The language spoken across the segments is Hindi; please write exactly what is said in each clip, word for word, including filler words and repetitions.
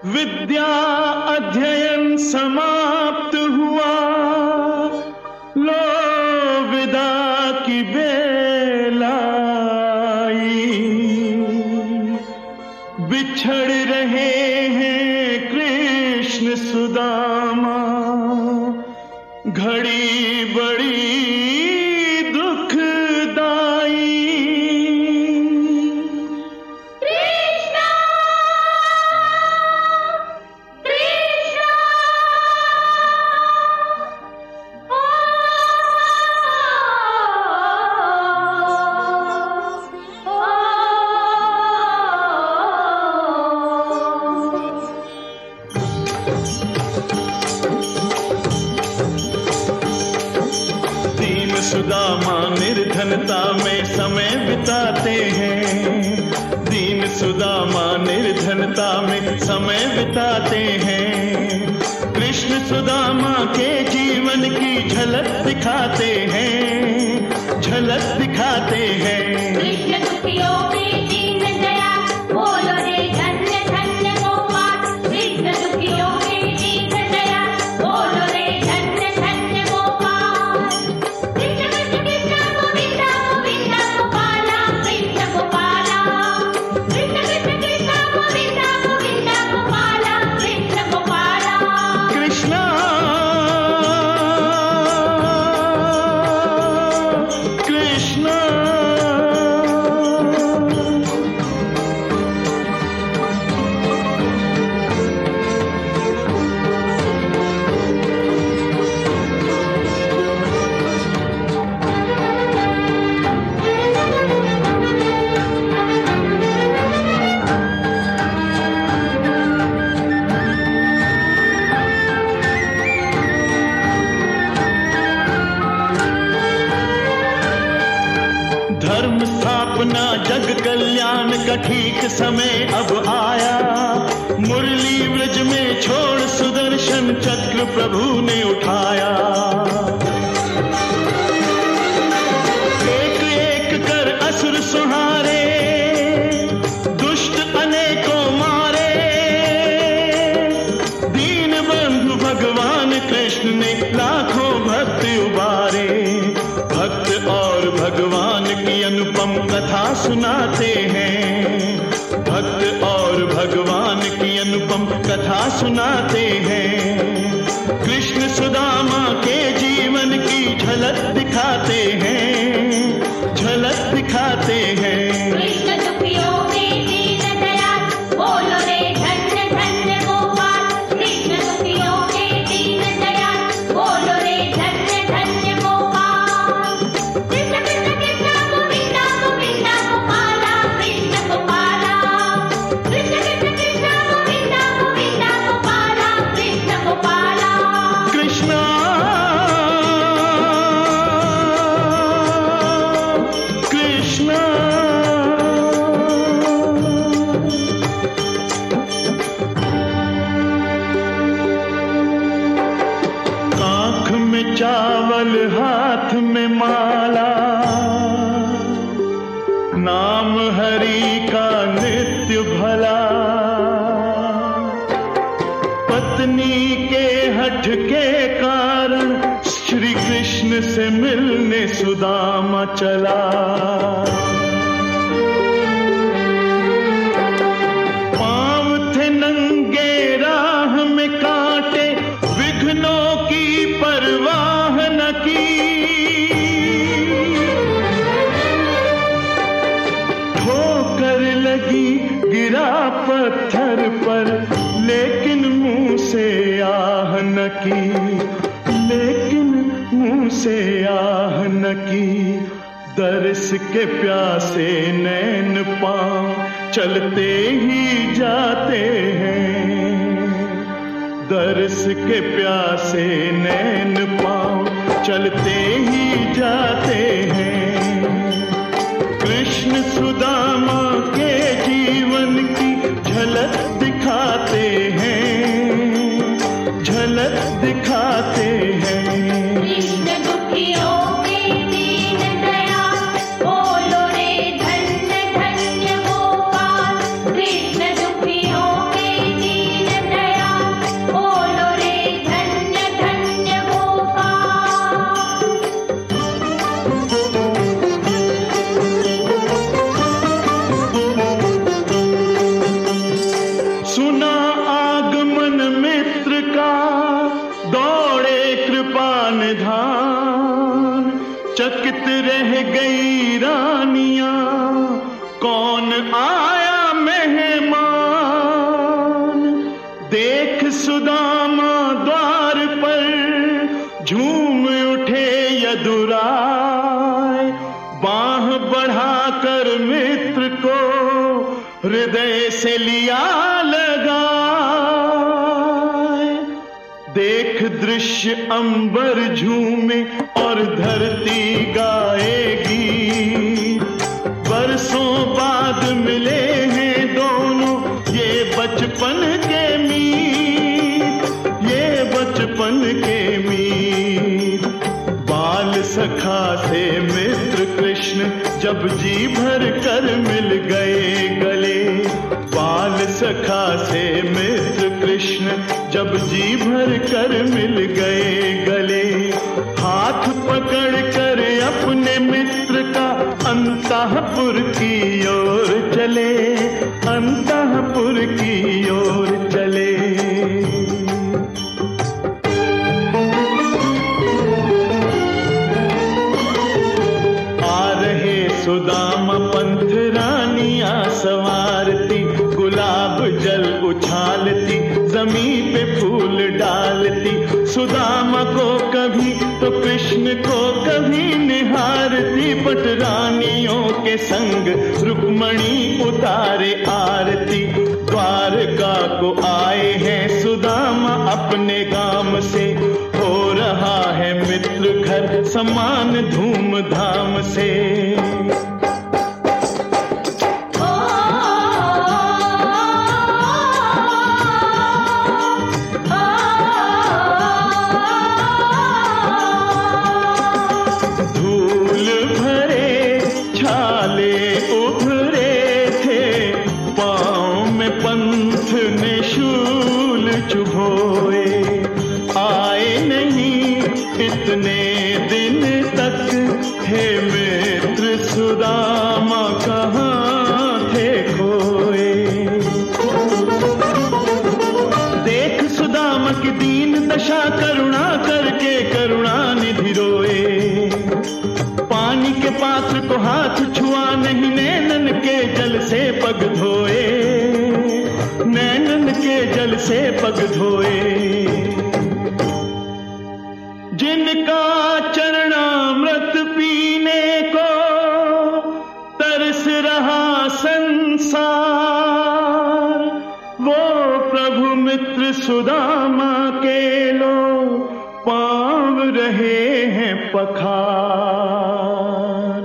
विद्या अध्ययन समाप्त हुआ, लो विदा की बेला आई। बिछड़ रहे हैं कृष्ण सुदामा, घड़ी बड़ी सुदामा निर्धनता में समय बिताते हैं, दीन सुदामा निर्धनता में समय बिताते हैं। कृष्ण सुदामा के जीवन की झलक दिखाते हैं, झलक दिखाते हैं। कृष्ण दुखियों में दीन दया, बोलो रे धन्य धन्य गोपाल। कृष्ण दुखियों में दीन दया, बोलो रे धन्य धन्य गोपाल। कृष्ण कृष्ण कृष्ण गोविंदा गोविंदा गोपाला, कृष्ण गोपाला। कृष्ण कृष्ण कृष्ण गोविंदा गोविंदा गोपाला, कृष्ण गोपाला। कृष्णा कृष्णा धर्म स्थापना जग कल्याण का ठीक समय अब आया। मुरली व्रज में छोड़ सुदर्शन चक्र प्रभु ने उठाया। एक एक कर असुर सुहारे, दुष्ट अनेकों मारे। दीन बंधु भगवान कृष्ण ने लाखों भक्त उबारे। भक्त और भगवान की अनुपम कथा सुनाते हैं, भक्त और भगवान की अनुपम कथा सुनाते हैं। कृष्ण सुदामा के जीवन की झलक दिखाते हैं, झलक दिखाते हैं। कृष्ण दुखियों में दीन दया, बोलो रे धन्य धन्य गोपाल। कृष्ण दुखियों में दीन दया, बोलो रे धन्य धन्य गोपाल। कृष्ण कृष्ण कृष्ण गोविंदा गोविंदा गोपाला, कृष्ण गोपाला। कृष्ण कृष्ण कृष्ण गोविंदा गोविंदा गोपाला, कृष्ण गोपाला। कृष्णा कृष्णा काख में चावल हाथ में माला, नाम हरि का नित्य भला। पत्नी के हठ के कारण श्री कृष्ण से मिलने सुदामा चला। पांव थे नंगे राह में काटे, विघ्नों की परवाह न की। ठोकर लगी गिरा पत्थर पर, लेकिन मुंह से आह न की, लेकिन मुंह से आह न की। दर्श के प्यासे नैन पांव चलते ही जाते हैं। दर्श के प्यासे नैन पांव चलते ही जाते हैं। कृष्ण सुदामा के जीवन की झलक दिखाते हैं, झलक दिखाते हैं। कृष्ण दुखियों में दीन दया, बोलो रे धन्य धन्य गोपाल। कृष्ण दुखियों में दीन रह गई रानियां, कौन आया मेहमान। देख सुदामा द्वार पर झूम उठे यदुराय, बाह बढ़ाकर मित्र को हृदय से लिया लगाए। देख दृश्य अंबर झूमे और धरती गाएगी, बरसों बाद मिले हैं दोनों ये बचपन के मीत, ये बचपन के मीत। बाल सखा से मित्र कृष्ण जब जी भर कर मिल गए गले, बाल सखा से मित्र कृष्ण जब जी भर कर मिल गए गले। हाथ पकड़ कर अपने मित्र का अंतःपुर की ओर चले, अंतःपुर की ओर चले। सुदामा पंथ रानियां संवारती, गुलाब जल उछालती, जमीन पे फूल डालती। सुदामा को कभी तो कृष्ण को कभी निहारती, बट रानियों के संग रुक्मणी उतारे आरती। द्वारका को आए हैं सुदामा अपने गांव से, हो रहा है मित्र घर समान धूमधाम से। धूल भरे छाले उभरे थे, पाँव में पंथ ने शूल चुभोए। आए नहीं इतने दिन तक, हे मित्र सुदामा कहाँ थे खोए। देख सुदामा की दीन दशा करुणा करके करुणानिधि रोए। पानी के पात्र को हाथ छुआ नहीं, नैनन के जल से पग धोए, नैनन के जल से पग धोए। जिनका चरणामृत पीने को तरस रहा संसार, वो प्रभु मित्र सुदामा के लो पाँव रहे हैं पखार।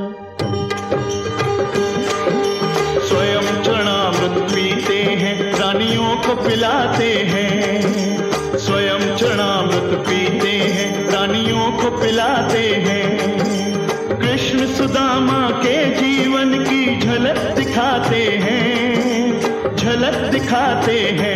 स्वयं चरणामृत पीते हैं, रानियों को पिलाते हैं। स्वयं चरणामृत पीते हैं, रानियों को पिलाते हैं। कृष्ण सुदामा के जीवन की झलक दिखाते हैं, झलक दिखाते हैं।